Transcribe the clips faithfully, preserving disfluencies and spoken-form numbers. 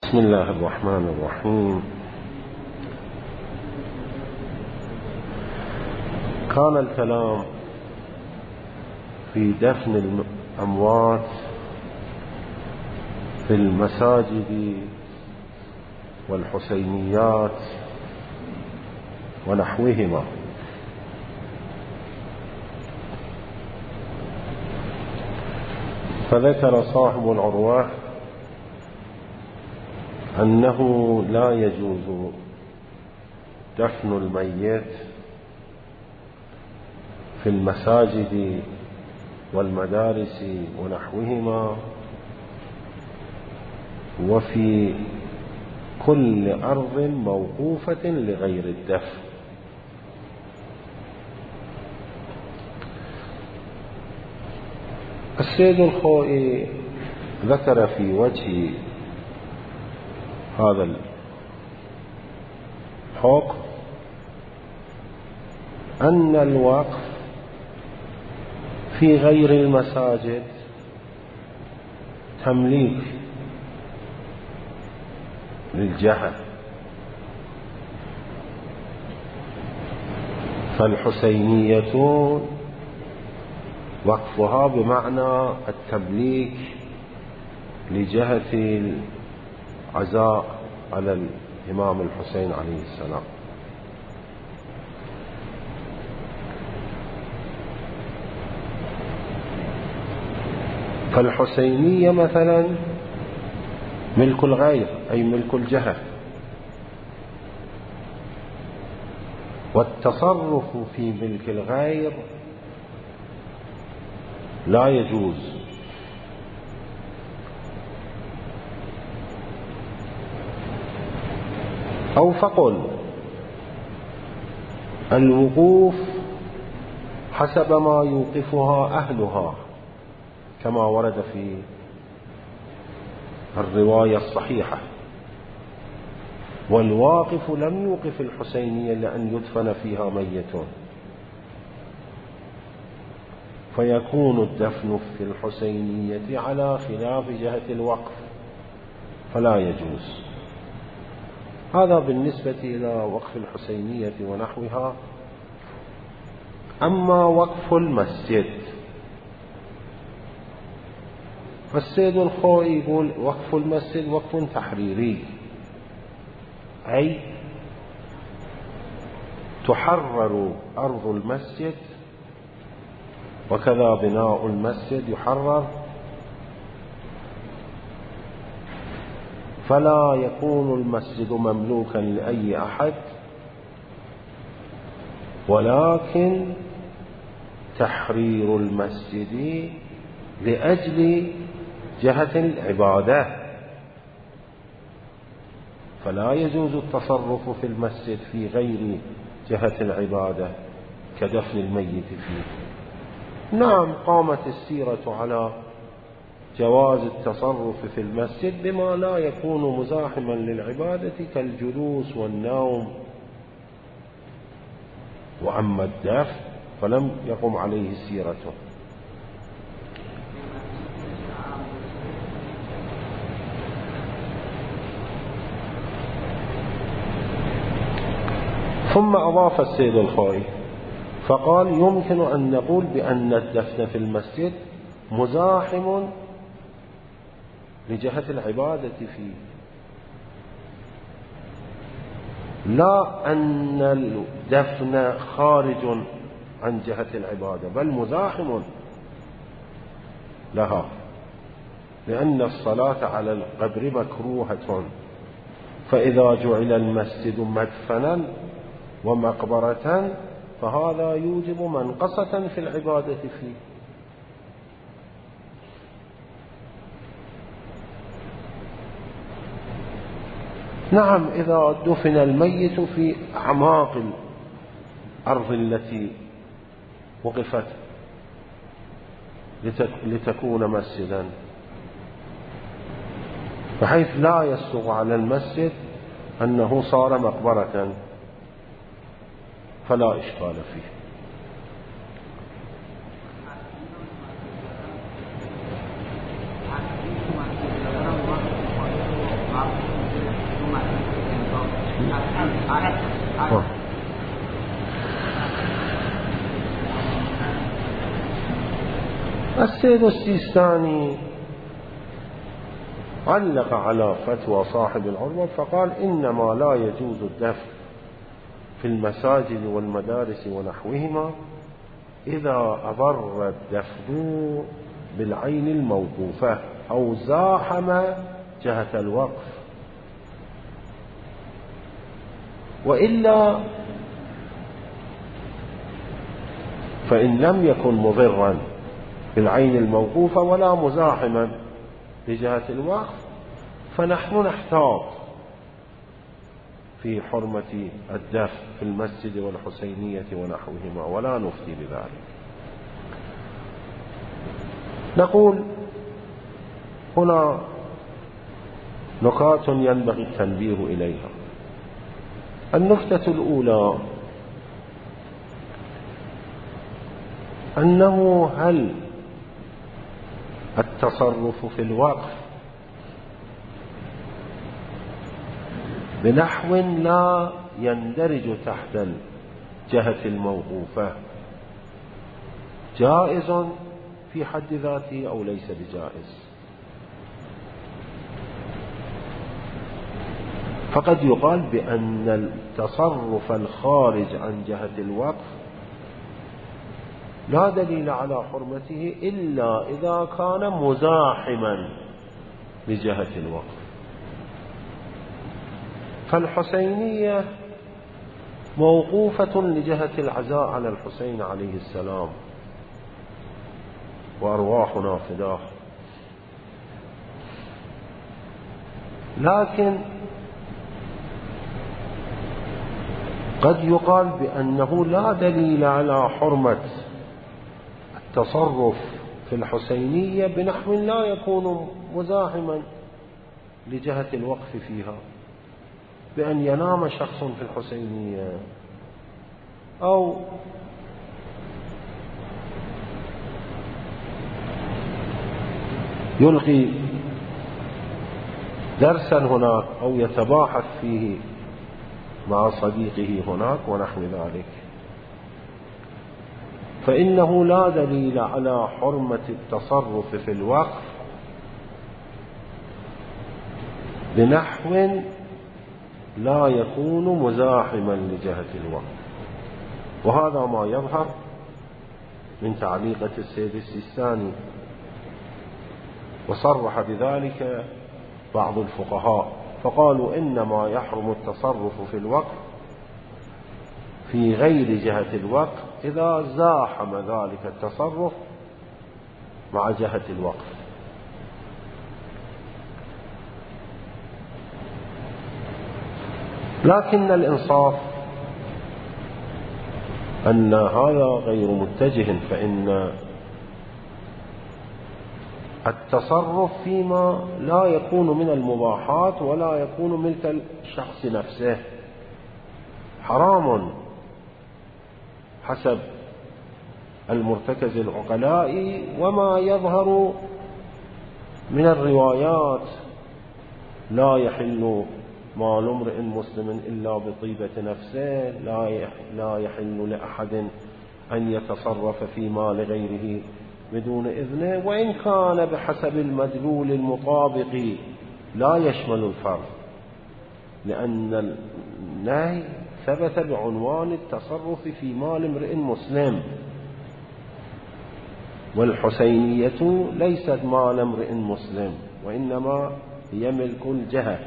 بسم الله الرحمن الرحيم. كان الكلام في دفن الأموات في المساجد والحسينيات ونحوهما، فذكر صاحب العروة أنه لا يجوز دفن الميت في المساجد والمدارس ونحوهما وفي كل أرض موقوفة لغير الدفن. السيد الخوئي ذكر في وجه هذا الحكم أن الوقف في غير المساجد تمليك للجهة، فالحسينية وقفها بمعنى التمليك لجهة العزاء على الإمام الحسين عليه السلام. فالحسينية مثلا ملك الغير أي ملك الجهة، والتصرف في ملك الغير لا يجوز. أو فقل الوقوف حسب ما يوقفها أهلها كما ورد في الرواية الصحيحة، والواقف لم يوقف الحسينية لأن يدفن فيها ميت، فيكون الدفن في الحسينية على خلاف جهة الوقف فلا يجوز. هذا بالنسبة إلى وقف الحسينية ونحوها. أما وقف المسجد، فالسيد الخوئي يقول وقف المسجد وقف تحريري، أي تحرر أرض المسجد وكذا بناء المسجد يحرر، فلا يكون المسجد مملوكا لأي أحد، ولكن تحرير المسجد لأجل جهة العبادة، فلا يجوز التصرف في المسجد في غير جهة العبادة كدفن الميت فيه. نعم، قامت السيرة على جواز التصرف في المسجد بما لا يكون مزاحما للعبادة كالجلوس والنوم، وأما الدفن فلم يقم عليه سيرته. ثم أضاف السيد الخوئي فقال يمكن أن نقول بأن الدفن في المسجد مزاحم لجهة العبادة فيه، لا أن الدفن خارج عن جهة العبادة بل مزاحم لها، لأن الصلاة على القبر مكروهة، فإذا جعل المسجد مدفنا ومقبرة فهذا يوجب منقصة في العبادة فيه. نعم، إذا دفن الميت في أعماق الأرض التي وقفت لتكون مسجدا، بحيث لا يسوغ على المسجد أنه صار مقبرة، فلا إشكال فيه. السيد السيستاني علق على فتوى صاحب العروة فقال إنما لا يجوز الدفن في المساجد والمدارس ونحوهما إذا أضر الدفن بالعين الموقوفة أو زاحم جهة الوقف، وإلا فإن لم يكن مضرا بالعين الموقوفة ولا مزاحما لجهة الوقف فنحن نحتاط في حرمة الدفن في المسجد والحسينية ونحوهما ولا نفتي بذلك. نقول هنا نقاط ينبغي التنبيه إليها. النقطة الأولى أنه هل التصرف في الوقف بنحو لا يندرج تحت الجهة الموقوفة جائز في حد ذاته أو ليس بجائز؟ فقد يقال بأن التصرف الخارج عن جهة الوقف لا دليل على حرمته إلا إذا كان مزاحما لجهة الوقف. فالحسينية موقوفة لجهة العزاء على الحسين عليه السلام وأرواحنا فداه، لكن قد يقال بأنه لا دليل على حرمة التصرف في الحسينية بنحو لا يكون مزاحما لجهة الوقف فيها، بأن ينام شخص في الحسينية أو يلقي درسا هناك أو يتباحث فيه مع صديقه هناك ونحو ذلك، فإنه لا دليل على حرمة التصرف في الوقف بنحو لا يكون مزاحما لجهة الوقف. وهذا ما يظهر من تعليقة السيد السيستاني، وصرح بذلك بعض الفقهاء فقالوا إنما يحرم التصرف في الوقف في غير جهة الوقف إذا زاحم ذلك التصرف مع جهة الوقف. لكن الإنصاف أن هذا غير متجه، فإن التصرف فيما لا يكون من المباحات ولا يكون ملك الشخص نفسه حرام حسب المرتكز العقلاء وما يظهر من الروايات: لا يحل مال امرئ مسلم إلا بطيبة نفسه، لا يحل لأحد أن يتصرف في مال غيره بدون إذنه، وإن كان بحسب المدلول المطابق لا يشمل الفرد، لأن النهي ثبت بعنوان التصرف في مال امرئ مسلم، والحسينية ليست مال امرئ مسلم وإنما هي ملك الجهة،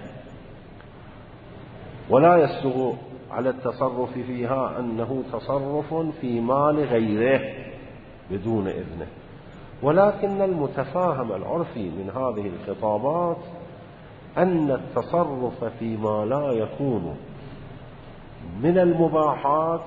ولا يسلغ على التصرف فيها أنه تصرف في مال غيره بدون إذنه. ولكن المتفاهم العرفي من هذه الخطابات أن التصرف فيما لا يكون من المباحات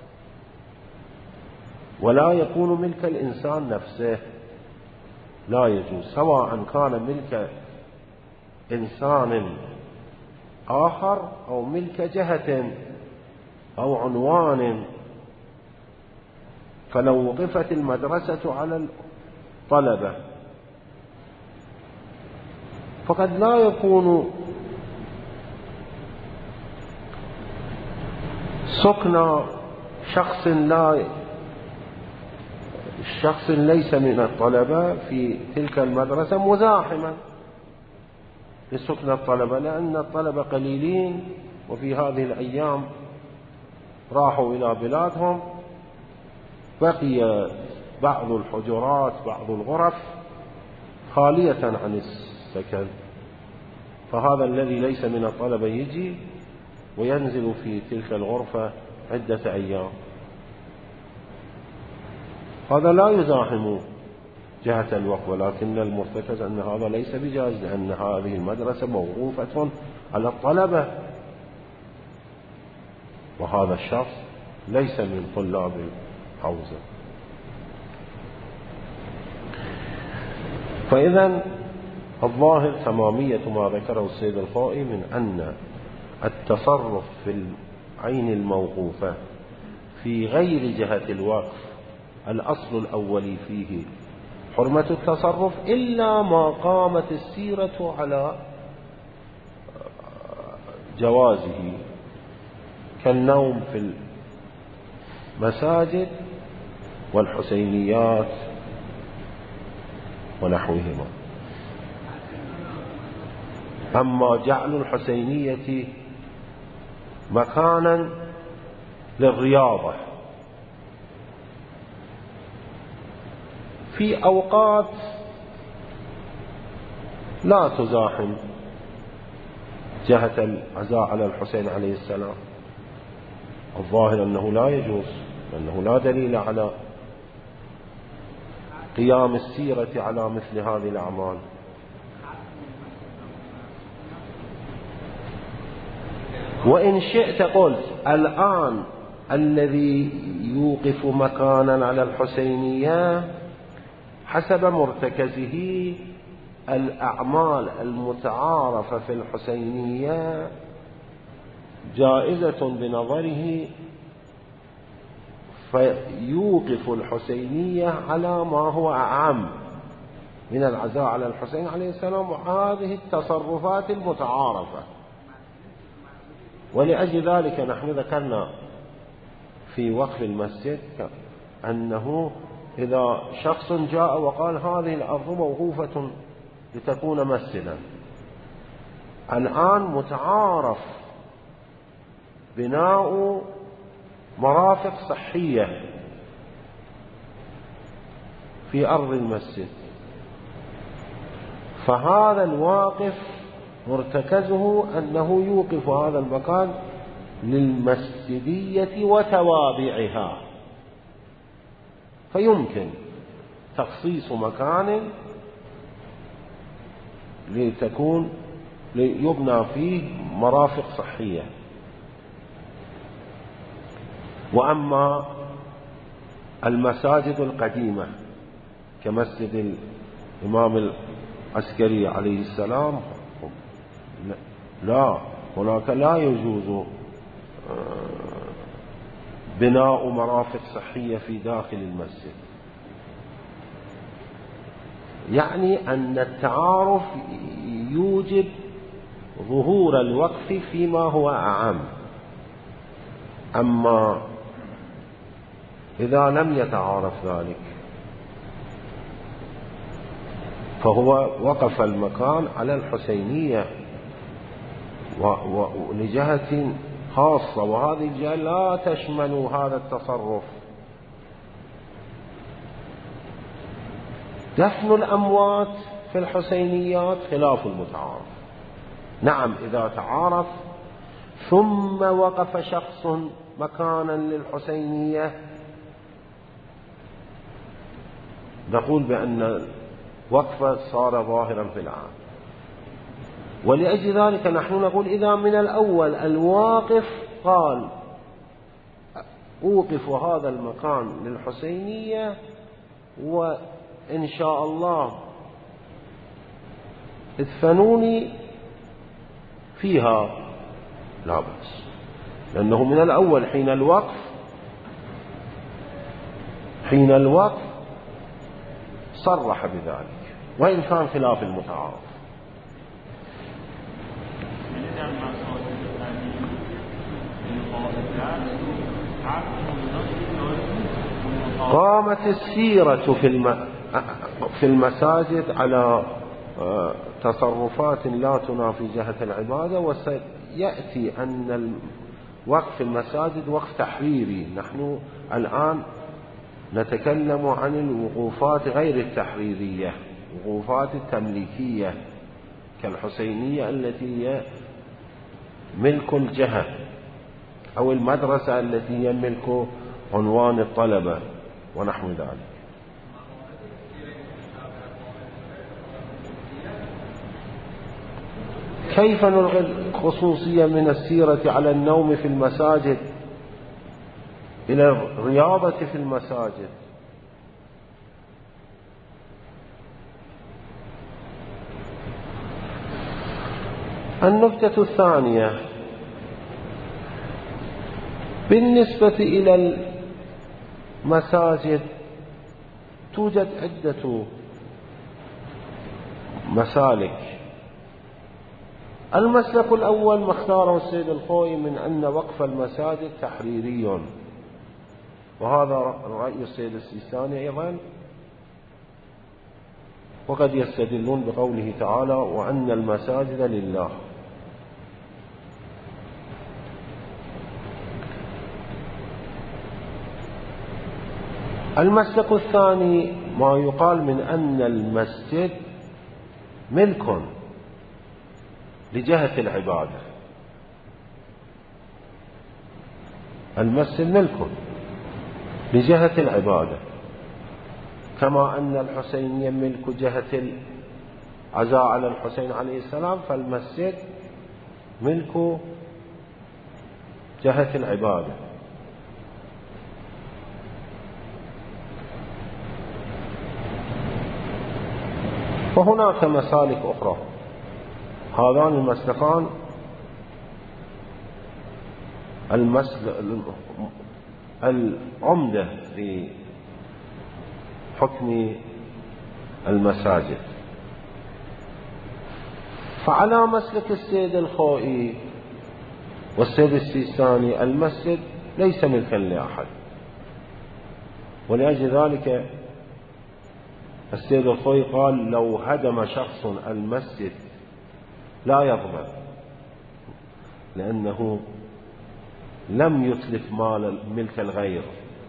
ولا يكون ملك الإنسان نفسه لا يجوز، سواء كان ملك إنسان آخر أو ملك جهة أو عنوان. فلو وقفت المدرسة على الطلبة فقد لا يكون سكن شخص لا شخص ليس من الطلبة في تلك المدرسة مزاحما لسكن الطلبة، لأن الطلبة قليلين وفي هذه الأيام راحوا إلى بلادهم، بقي بعض الحجرات بعض الغرف خالية عن السكن، فهذا الذي ليس من الطلبة يجي وينزل في تلك الغرفة عدة أيام، هذا لا يزاحم جهة الوقف، ولكن المرتكز أن هذا ليس بجائز، لأن هذه المدرسة موقوفة على الطلبة، وهذا الشخص ليس من طلاب الحوزة. فإذا الظاهر تمامية ما ذكره السيد الخوئي من أن التصرف في العين الموقوفة في غير جهة الوقف الأصل الأولي فيه حرمة التصرف، إلا ما قامت السيرة على جوازه كالنوم في المساجد والحسينيات ونحوهما. أما جعل الحسينية مكانا للرياضة في أوقات لا تزاحم جهة العزاء على الحسين عليه السلام، الظاهر أنه لا يجوز، لأنه لا دليل على قيام السيرة على مثل هذه الأعمال. وإن شئت قلت الآن الذي يوقف مكانا على الحسينية حسب مرتكزه الأعمال المتعارفة في الحسينية جائزة بنظره، فيوقف الحسينية على ما هو أعم من العزاء على الحسين عليه السلام وهذه التصرفات المتعارفة. ولأجل ذلك نحن ذكرنا في وقف المسجد أنه إذا شخص جاء وقال هذه الأرض موقوفة لتكون مسجدا، الآن متعارف بناء مرافق صحية في أرض المسجد، فهذا الواقف مرتكزه أنه يوقف هذا المكان للمسجدية وتوابعها، فيمكن تخصيص مكان لتكون ليبنى فيه مرافق صحية. وأما المساجد القديمة كمسجد الإمام العسكري عليه السلام لا، هناك لا يجوز بناء مرافق صحية في داخل المسجد، يعني أن التعارف يوجب ظهور الوقف فيما هو أعم. أما إذا لم يتعارف ذلك فهو وقف المكان على الحسينية ولجهة خاصة، وهذه الجهة لا تشمل هذا التصرف. دفن الأموات في الحسينيات خلاف المتعارف. نعم إذا تعارف ثم وقف شخص مكانا للحسينية نقول بأن وقفه صار ظاهرا في العام، ولأجل ذلك نحن نقول إذا من الأول الواقف قال أوقف هذا المكان للحسينية وإن شاء الله ادفنوني فيها، لا بأس، لأنه من الأول حين الوقف حين الوقف صرح بذلك وإن كان خلاف المتعارف. Thank you. قامت السيرة في الم... في المساجد على تصرفات لا تنافي جهة العبادة، وسيأتي أن وقف المساجد وقف تحريري. نحن الآن نتكلم عن الوقوفات غير التحريرية، وقوفات التمليكية كالحسينية التي هي ملك الجهة، أو المدرسة التي هي ملك عنوان الطلبة ونحو ذلك. كيف نلغي الخصوصية من السيرة على النوم في المساجد إلى الرياضة في المساجد؟ النكتة الثانية بالنسبة إلى المساجد توجد عدة مسالك. المسلك الأول ما اختاره السيد الخوئي من أن وقف المساجد تحريري، وهذا رأي السيد السيستاني أيضا، وقد يستدلون بقوله تعالى وأن المساجد لله. المسلك الثاني ما يقال من أن المسجد ملك لجهة العبادة. المسجد ملك لجهة العبادة، كما أن الحسينية ملك جهة العزاء على الحسين عليه السلام، فالمسجد ملك جهة العبادة. وهناك مسالك أخرى. هذان المسلكان المسلك العمدة في حكم المساجد. فعلى مسلك السيد الخوئي والسيد السيستاني المسجد ليس ملكا لأحد، ولأجل ذلك السيد الخوئي قال لو هدم شخص المسجد لا يضمن، لأنه لم يتلف مال ملك الغير.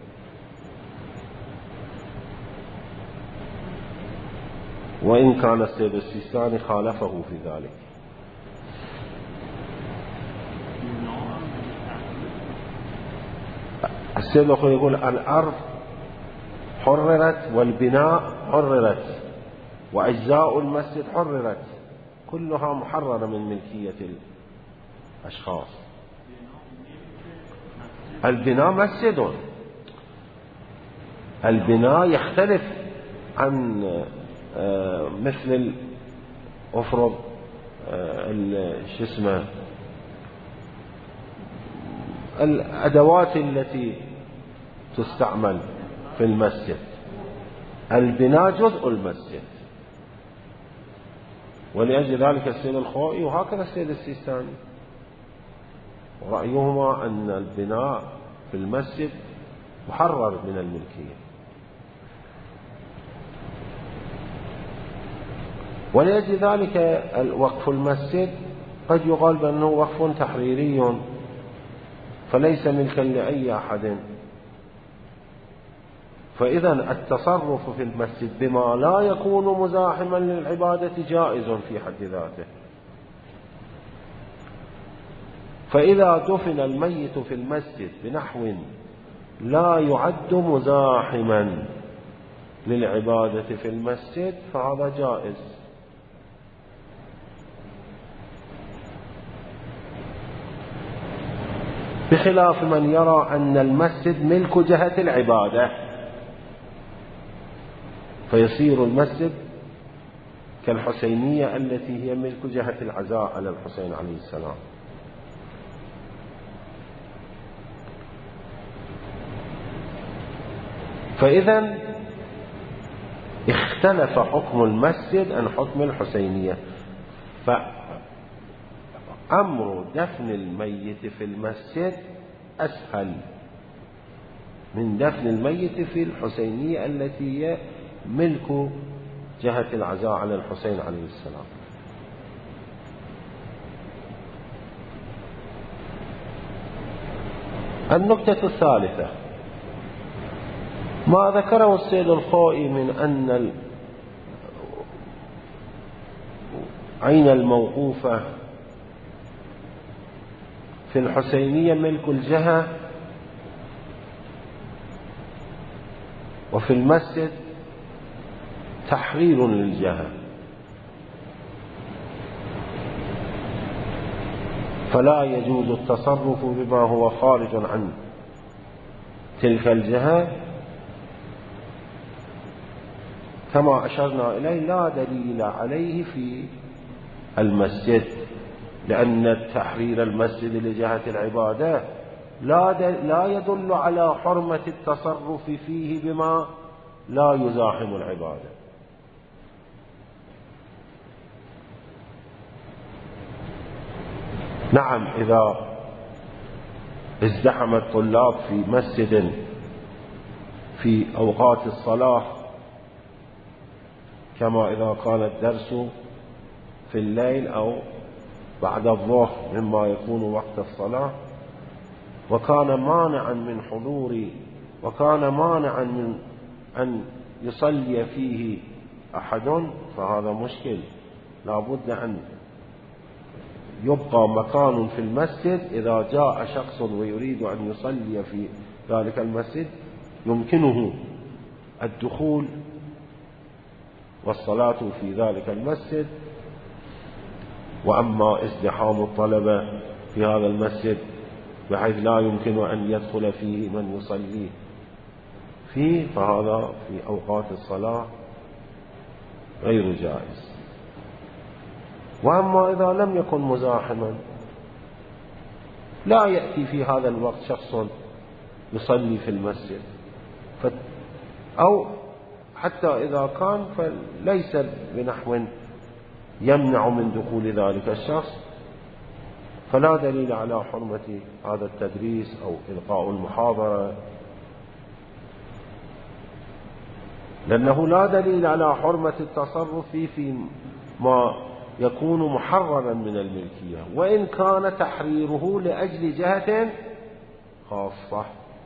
وإن كان السيد السيستاني خالفه في ذلك. السيد الخوئي يقول الأرض حررت والبناء حررت وأجزاء المسجد حررت، كلها محررة من ملكية الأشخاص. البناء مسجد، البناء يختلف عن مثل أفرض شو اسمه الأدوات التي تستعمل في المسجد. البناء جزء المسجد، ولأجل ذلك السيد الخوئي وهكذا السيد السيستاني رأيهما أن البناء في المسجد محرر من الملكية. ولأجل ذلك وقف المسجد قد يقال بأنه وقف تحريري فليس ملكا لأي أحد. فإذا التصرف في المسجد بما لا يكون مزاحما للعبادة جائز في حد ذاته. فإذا دفن الميت في المسجد بنحو لا يعد مزاحما للعبادة في المسجد فهذا جائز. بخلاف من يرى أن المسجد ملك جهة العبادة، فيصير المسجد كالحسينية التي هي ملك جهة العزاء على الحسين عليه السلام. فإذا اختلف حكم المسجد عن حكم الحسينية. فأمر دفن الميت في المسجد أسهل من دفن الميت في الحسينية التي هي ملك جهة العزاء على الحسين عليه السلام. النكتة الثالثة ما ذكره السيد الخوئي من أن عين الموقوفة في الحسينية ملك الجهة وفي المسجد تحرير للجهة، فلا يجوز التصرف بما هو خارج عن تلك الجهة، كما أشرنا إليه لا دليل عليه في المسجد، لأن تحرير المسجد لجهة العبادة لا لا يدل على حرمة التصرف فيه بما لا يزاحم العبادة. نعم، إذا ازدحم الطلاب في مسجد في أوقات الصلاة، كما إذا كان الدرس في الليل أو بعد الظهر مما يكون وقت الصلاة، وكان مانعا من حضور وكان مانعا من أن يصلي فيه أحد، فهذا مشكل. لا بد أن يبقى مكان في المسجد، إذا جاء شخص ويريد أن يصلي في ذلك المسجد يمكنه الدخول والصلاة في ذلك المسجد. وأما ازدحام الطلبة في هذا المسجد بحيث لا يمكن أن يدخل فيه من يصلي فيه، فهذا في أوقات الصلاة غير جائز. وأما إذا لم يكن مزاحما، لا يأتي في هذا الوقت شخص يصلي في المسجد، ف... أو حتى إذا كان فليس بنحو يمنع من دخول ذلك الشخص، فلا دليل على حرمة هذا التدريس أو إلقاء المحاضرة، لأنه لا دليل على حرمة التصرف في ما يكون محررا من الملكية، وإن كان تحريره لأجل جهة خاصة.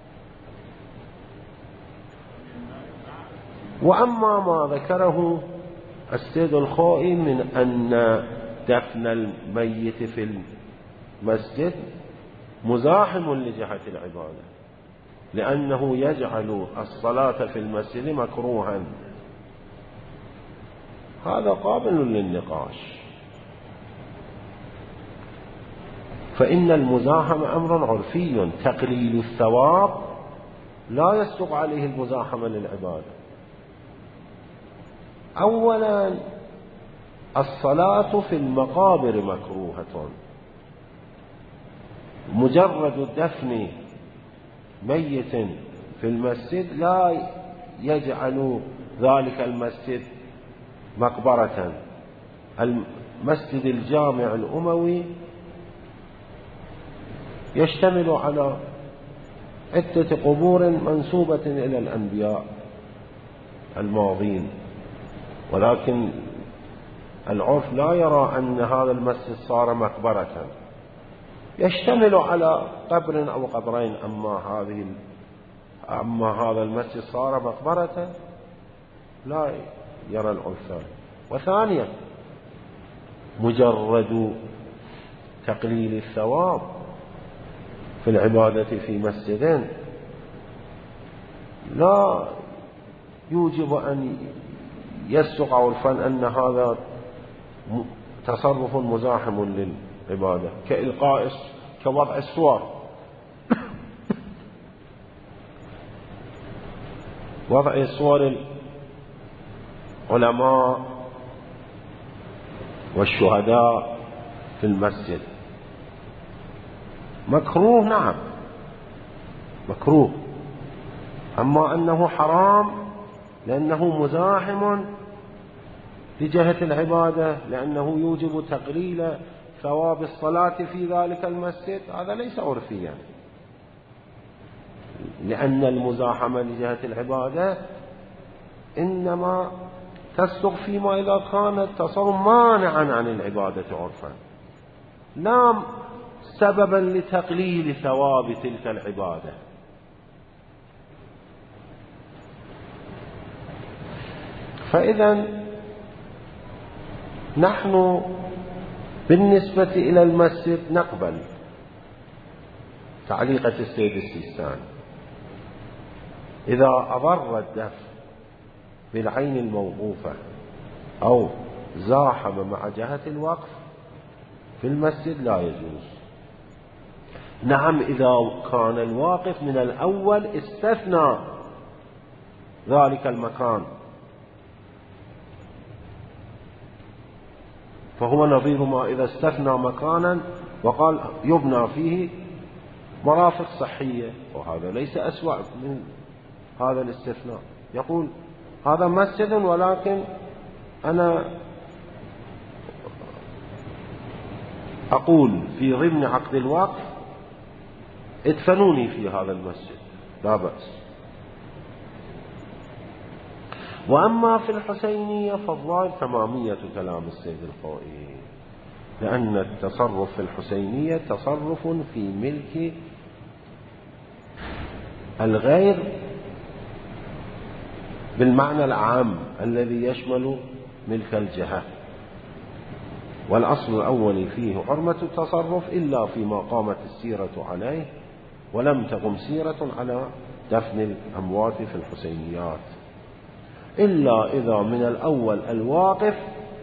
وأما ما ذكره السيد الخوئي من أن دفن الميت في المسجد مزاحم لجهة العبادة، لأنه يجعل الصلاة في المسجد مكروها، هذا قابل للنقاش. فإن المزاحمة أمر عرفي، تقليل الثواب لا يصدق عليه المزاحمة للعبادة. أولا، الصلاة في المقابر مكروهة، مجرد دفن ميت في المسجد لا يجعل ذلك المسجد مقبرة. المسجد الجامع الأموي يشتمل على عدة قبور منسوبة إلى الأنبياء الماضين، ولكن العرف لا يرى أن هذا المسجد صار مقبرة، يشتمل على قبر أو قبرين. أما هذه أما هذا المسجد صار مقبرة لا يرى العرف ذلك. وثانيا، مجرد تقليل الثواب في العبادة في مسجدين لا يوجب أن يصدق عرفا أن هذا تصرف مزاحم للعبادة، كإلقاء كوضع الصور، وضع صور العلماء والشهداء في المسجد مكروه، نعم مكروه. أما أنه حرام لأنه مزاحم لجهة العبادة، لأنه يوجب تقليل ثواب الصلاة في ذلك المسجد، هذا ليس عرفيا، لأن المزاحمة لجهة العبادة إنما تصدق فيما إذا كان التصرف مانعا عن العبادة عرفا، لا سببا لتقليل ثواب تلك العبادة. فإذا نحن بالنسبة إلى المسجد نقبل تعليقة السيد السيستاني إذا أضر الدفع بالعين الموقوفة أو زاحم مع جهة الوقف في المسجد لا يجوز. نعم إذا كان الواقف من الأول استثنى ذلك المكان فهو نظير ما إذا استثنى مكانا وقال يبنى فيه مرافق صحية، وهذا ليس أسوأ من هذا الاستثناء. يقول هذا مسجد ولكن أنا أقول في ضمن عقد الوقف ادفنوني في هذا المسجد، لا بأس. وأما في الحسينية فالظاهر تمامية كلام السيد الخوئي، لأن التصرف في الحسينية تصرف في ملك الغير بالمعنى العام الذي يشمل ملك الجهة، والأصل الأول فيه حرمة التصرف إلا فيما قامت السيرة عليه ولم تقم سيرة على دفن الأموات في الحسينيات، إلا إذا من الأول الواقف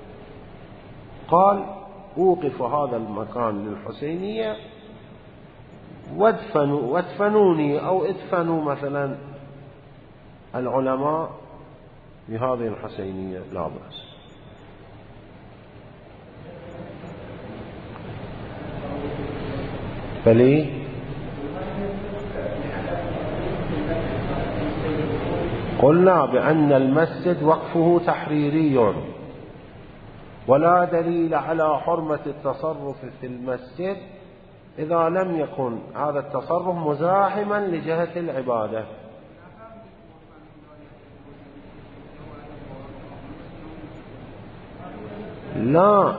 قال أوقف هذا المكان للحسينية وادفنوا وادفنوني أو ادفنوا مثلا العلماء بهذه الحسينية، لا بأس. فليه؟ قلنا بأن المسجد وقفه تحريري، ولا دليل على حرمة التصرف في المسجد إذا لم يكن هذا التصرف مزاحما لجهة العبادة. لا،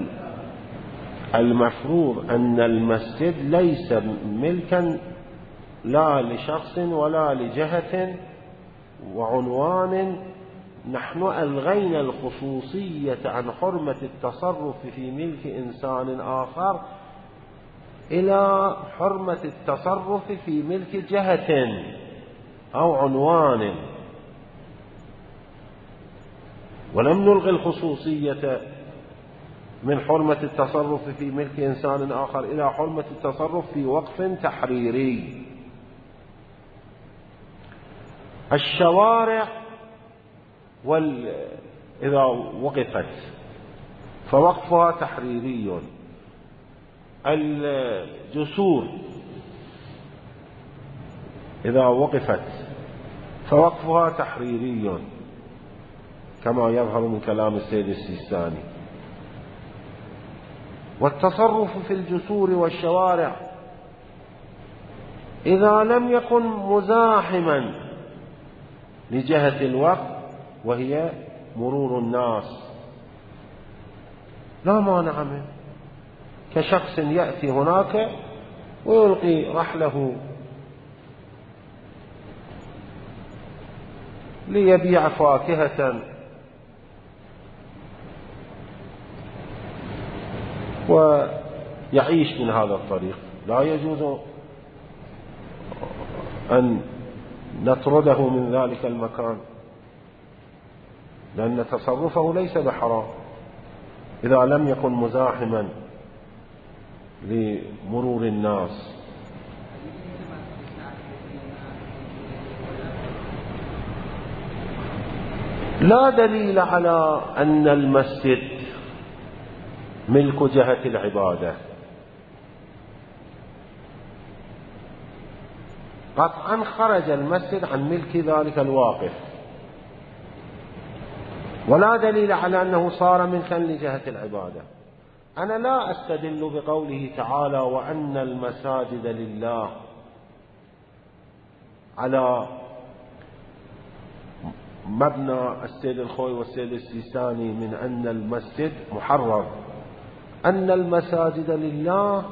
المفروض أن المسجد ليس ملكا لا لشخص ولا لجهة وعنوان. نحن ألغينا الخصوصية عن حرمة التصرف في ملك إنسان آخر إلى حرمة التصرف في ملك جهة أو عنوان، ولم نلغي الخصوصية من حرمة التصرف في ملك إنسان آخر إلى حرمة التصرف في وقف تحريري. الشوارع وال... إذا وقفت فوقفها تحريري، الجسور إذا وقفت فوقفها تحريري كما يظهر من كلام السيد السيستاني. والتصرف في الجسور والشوارع إذا لم يكن مزاحما لجهة الوقف وهي مرور الناس لا مانع منه، كشخص يأتي هناك ويلقي رحله ليبيع فاكهة ويعيش من هذا الطريق، لا يجوز أن نطرده من ذلك المكان، لأن تصرفه ليس بحرام إذا لم يكن مزاحما لمرور الناس. لا دليل على أن المسجد ملك جهة العبادة. قطعا خرج المسجد عن ملك ذلك الواقف، ولا دليل على أنه صار ملكا لجهة العبادة. أنا لا أستدل بقوله تعالى وأن المساجد لله على مبنى السيد الخوي والسيد السيستاني من أن المسجد محرر، أن المساجد لله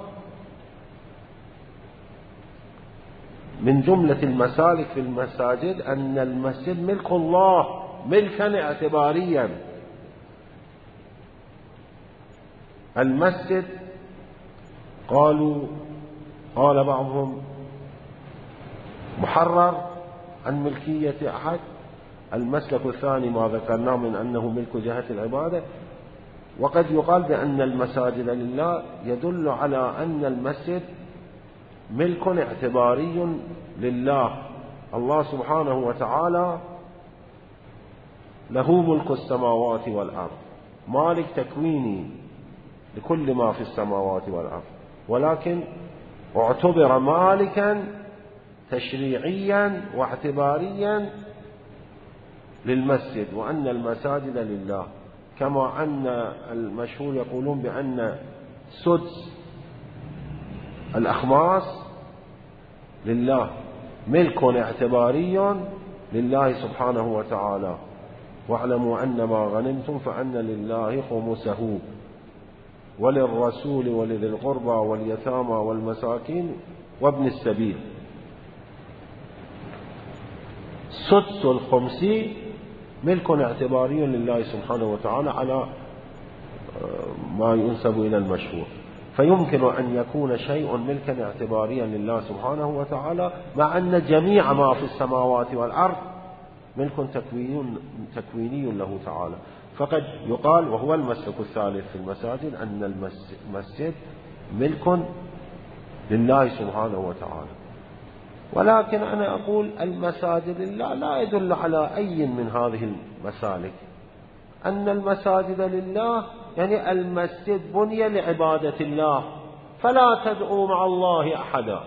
من جملة المسالك في المساجد أن المسجد ملك الله ملكا اعتباريا. المسجد قالوا قال بعضهم محرر عن ملكية أحد. المسلك الثاني ما ذكرناه من أنه ملك جهة العبادة. وقد يقال بأن المساجد لله يدل على أن المسجد ملك اعتباري لله. الله سبحانه وتعالى له ملك السماوات والأرض، مالك تكويني لكل ما في السماوات والأرض، ولكن اعتبر مالكا تشريعيا واعتباريا للمسجد، وأن المساجد لله، كما أن المشهور يقولون بأن سدس الأخماس لله ملك اعتباري لله سبحانه وتعالى. واعلموا أن ما غنمتم فأن لله خمسه وللرسول ولذي القربى واليتامى والمساكين وابن السبيل. سدس الخمس ملك اعتباري لله سبحانه وتعالى على ما ينسب إلى المشهور. فيمكن أن يكون شيء ملكا اعتباريا لله سبحانه وتعالى، مع أن جميع ما في السماوات والأرض ملك تكويني, تكويني له تعالى. فقد يقال، وهو المسلك الثالث في المساجد، أن المسجد ملك لله سبحانه وتعالى. ولكن أنا أقول المساجد لله لا يدل على أي من هذه المسالك. أن المساجد لله يعني المسجد بني لعبادة الله فلا تدعوا مع الله أحدا.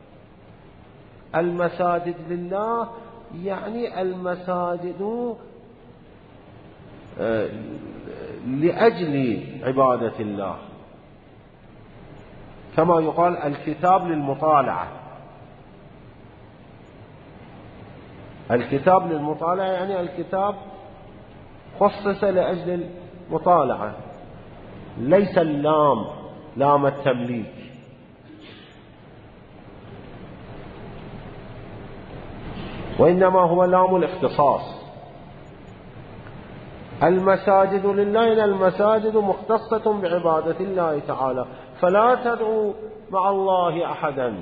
المساجد لله يعني المساجد لأجل عبادة الله، كما يقال الكتاب للمطالعة. الكتاب للمطالعة يعني الكتاب خصص لأجل المطالعة، ليس اللام لام التمليك. وإنما هو لام الاختصاص. المساجد لله، المساجد مختصة بعبادة الله تعالى، فلا تدعوا مع الله أحدا.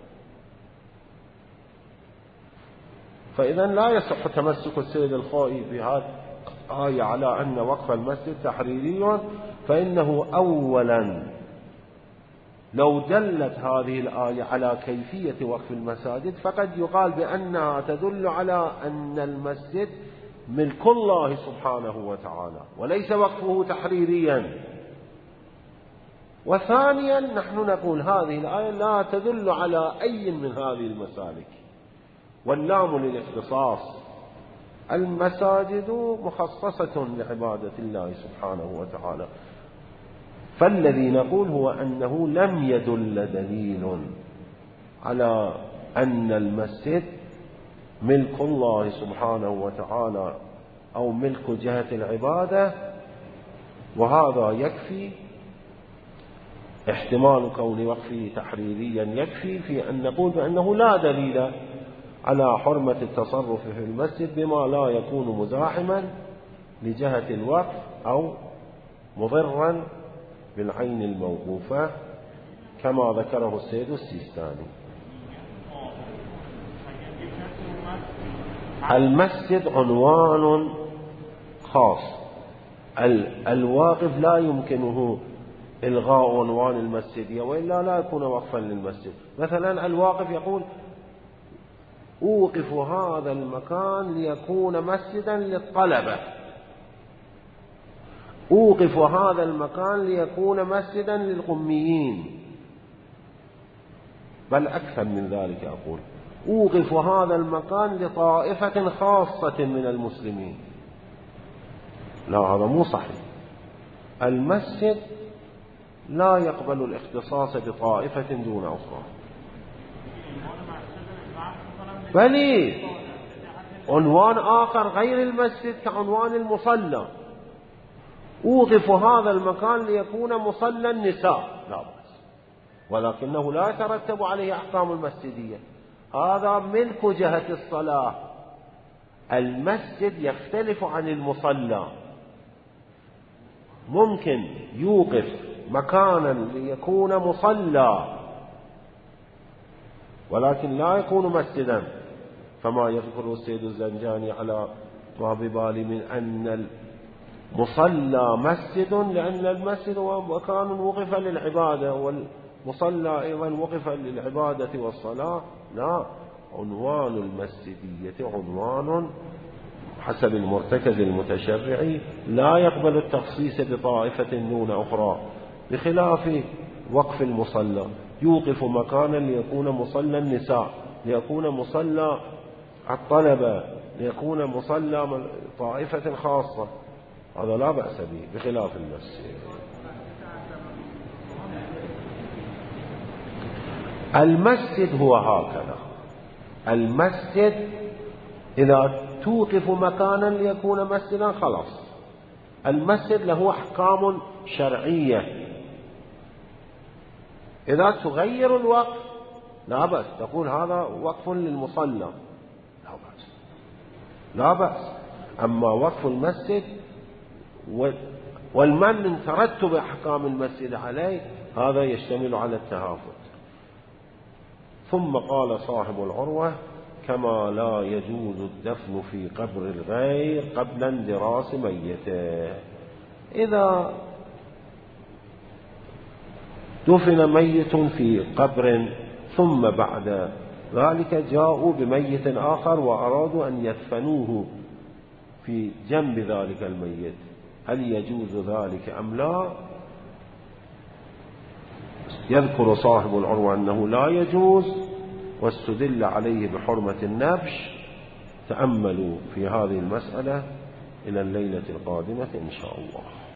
فإذا لا يصح تمسك السيد الخوئي بهذه الآية على أن وقف المسجد تحريري، فإنه أولا لو دلت هذه الآية على كيفية وقف المساجد فقد يقال بأنها تدل على أن المسجد ملك الله سبحانه وتعالى وليس وقفه تحريريا. وثانيا نحن نقول هذه الآية لا تدل على أي من هذه المسالك، واللام للاختصاص. المساجد مخصصة لعبادة الله سبحانه وتعالى. فالذي نقول هو أنه لم يدل دليل على أن المسجد ملك الله سبحانه وتعالى أو ملك جهة العبادة، وهذا يكفي. احتمال كون وقفه تحريريا يكفي في أن نقول بأنه لا دليل على حرمة التصرف في المسجد بما لا يكون مزاحما لجهة الوقف أو مضرا بالعين الموقوفة كما ذكره السيد السيستاني. المسجد عنوان خاص، الواقف لا يمكنه إلغاء عنوان المسجد وإلا لا يكون وقفا للمسجد. مثلا الواقف يقول أوقف هذا المكان ليكون مسجدا للطلبة، أوقف هذا المكان ليكون مسجدا للقميين، بل أكثر من ذلك أقول أوقف هذا المكان لطائفة خاصة من المسلمين. لا، هذا مو صحيح. المسجد لا يقبل الاختصاص بطائفة دون أخرى. بل عنوان آخر غير المسجد كعنوان المصلى، أوقف هذا المكان ليكون مصلى النساء لا بأس، ولكنه لا يترتب عليه أحكام المسجدية، هذا ملك جهة الصلاة. المسجد يختلف عن المصلى، ممكن يوقف مكانا ليكون مصلى ولكن لا يكون مسجدا، فما يذكر السيد الزنجاني على ما ببالي من أن المصلى مسجد، لأن المسجد هو مكان وقف للعبادة، والمصلى أيضا وقف للعبادة والصلاة. لا، عنوان المسجدية عنوان حسب المرتكز المتشرعي لا يقبل التخصيص بطائفة دون أخرى، بخلاف وقف المصلى، يوقف مكانا ليكون مصلى النساء، ليكون مصلى الطلبة، ليكون مصلى طائفة خاصة، هذا لا بأس به بخلاف المسجد. المسجد هو هكذا، المسجد إذا توقف مكانا ليكون مسجدا خلاص، المسجد له أحكام شرعية. إذا تغير الوقف لا بأس، تقول هذا وقف للمصلى لا بأس، لا بأس. أما وقف المسجد والمن من ترتب أحكام المسجد عليه هذا يشتمل على التهافت. ثم قال صاحب العروة: كما لا يجوز الدفن في قبر الغير قبل اندراس ميته. إذا دفن ميت في قبر ثم بعد ذلك جاءوا بميت آخر وأرادوا أن يدفنوه في جنب ذلك الميت، هل يجوز ذلك أم لا؟ يذكر صاحب العروة أنه لا يجوز، واستدل عليه بحرمة النبش. تأملوا في هذه المسألة إلى الليلة القادمة إن شاء الله.